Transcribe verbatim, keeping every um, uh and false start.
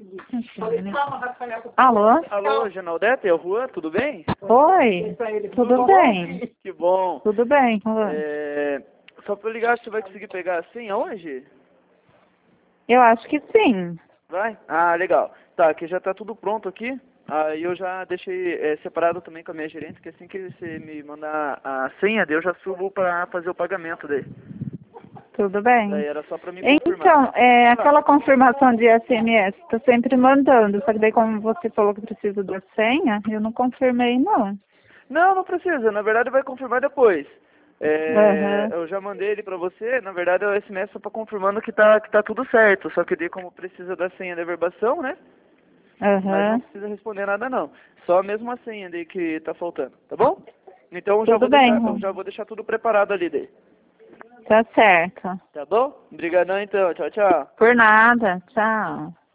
Alô? Alô, Genaldete, é o Juan, tudo bem? Oi, tudo bem? Que bom. Tudo bem, Juan? É, só pra eu ligar, você vai conseguir pegar a senha hoje? Eu acho que sim. Vai? Ah, legal. Tá, aqui já tá tudo pronto aqui. Aí eu já deixei é, separado também com a minha gerente, que assim que você me mandar a senha, daí eu já subo pra fazer o pagamento daí. Tudo bem. Daí era só pra me confirmar. Então, é, Ah, aquela confirmação de S M S, tô sempre mandando, só que daí como você falou que precisa da senha, eu não confirmei não. não, não precisa. Na verdade vai confirmar depois. É, Aham, eu já mandei ele pra você. Na verdade é o S M S só pra confirmando que tá, que tá tudo certo. Só que daí como precisa da senha da verbação, né? Mas não aham, precisa responder nada não. Só mesmo a senha daí que tá faltando, tá bom? Então eu já tudo vou bem, deixar, eu Juan. já vou deixar tudo preparado ali daí. Tá certo. Tá bom? Obrigadão então. Tchau, tchau. Por nada, tchau.